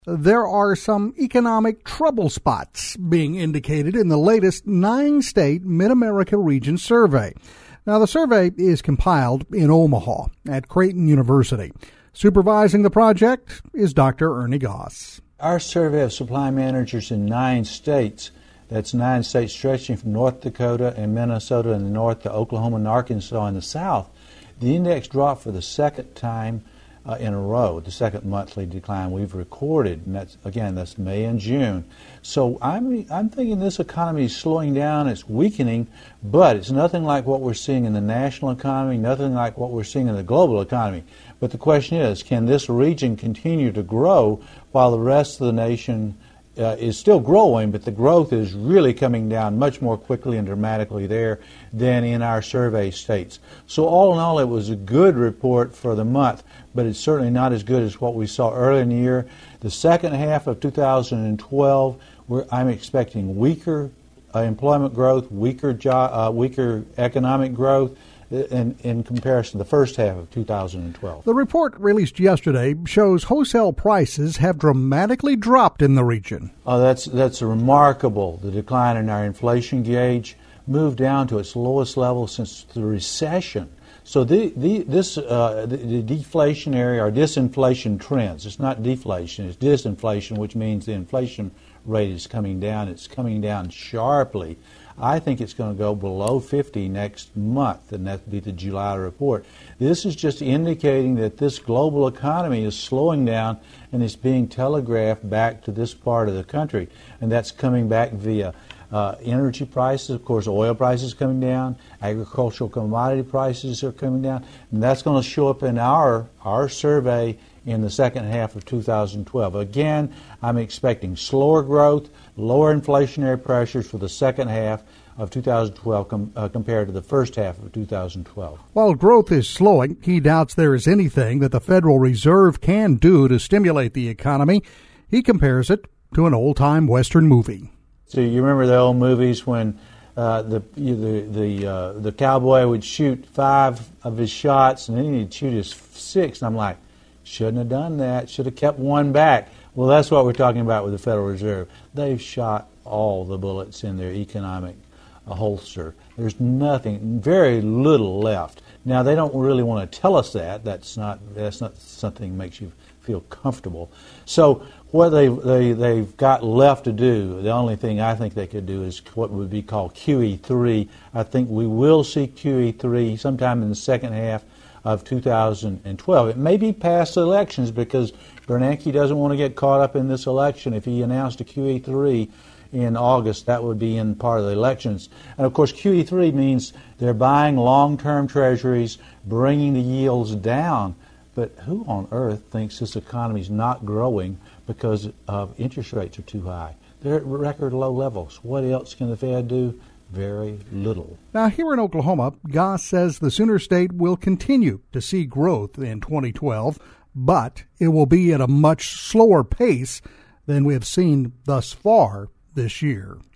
There are some economic trouble spots being indicated in the latest 9-state Mid-America Region survey. Now, the survey is compiled in Omaha at Creighton University. Supervising the project is Dr. Ernie Goss. Our survey of supply managers in 9 states, that's 9 states stretching from North Dakota and Minnesota in the north to Oklahoma and Arkansas in the south, the index dropped for the second time in a row, the second monthly decline we've recorded, and that's May and June. So I'm thinking this economy is slowing down, it's weakening, but it's nothing like what we're seeing in the national economy, nothing like what we're seeing in the global economy. But the question is, can this region continue to grow while the rest of the nation is still growing, but the growth is really coming down much more quickly and dramatically there than in our survey states. So all in all, it was a good report for the month, but it's certainly not as good as what we saw earlier in the year. The second half of 2012, I'm expecting weaker employment growth, weaker economic growth, in comparison to the first half of 2012. The report released yesterday shows wholesale prices have dramatically dropped in the region. Oh, that's remarkable. The decline in our inflation gauge moved down to its lowest level since the recession. So the deflationary or disinflation trends, it's not deflation, it's disinflation, which means the inflation rate is coming down. It's coming down sharply. I think it's going to go below 50 next month, and that would be the July report. This is just indicating that this global economy is slowing down and is being telegraphed back to this part of the country, and that's coming back via energy prices. Of course, oil prices coming down, agricultural commodity prices are coming down, and that's going to show up in our survey in the second half of 2012. Again, I'm expecting slower growth, lower inflationary pressures for the second half of 2012 compared to the first half of 2012. While growth is slowing, he doubts there is anything that the Federal Reserve can do to stimulate the economy. He compares it to an old-time Western movie. So you remember the old movies when the cowboy would shoot 5 of his shots and then he'd shoot his 6th, and I'm like, shouldn't have done that, should have kept one back. Well, that's what we're talking about with the Federal Reserve. They've shot all the bullets in their economic holster. There's nothing, very little left. Now, they don't really want to tell us that. That's not something that makes you feel comfortable. So what they've got left to do, the only thing I think they could do is what would be called QE3. I think we will see QE3 sometime in the second half of 2012. It may be past elections because Bernanke doesn't want to get caught up in this election. If he announced a QE3 in August, that would be in part of the elections. And of course, QE3 means they're buying long-term treasuries, bringing the yields down. But who on earth thinks this economy is not growing because interest rates are too high? They're at record low levels. What else can the Fed do? Very little. Now, here in Oklahoma, Goss says the Sooner State will continue to see growth in 2012, but it will be at a much slower pace than we have seen thus far this year.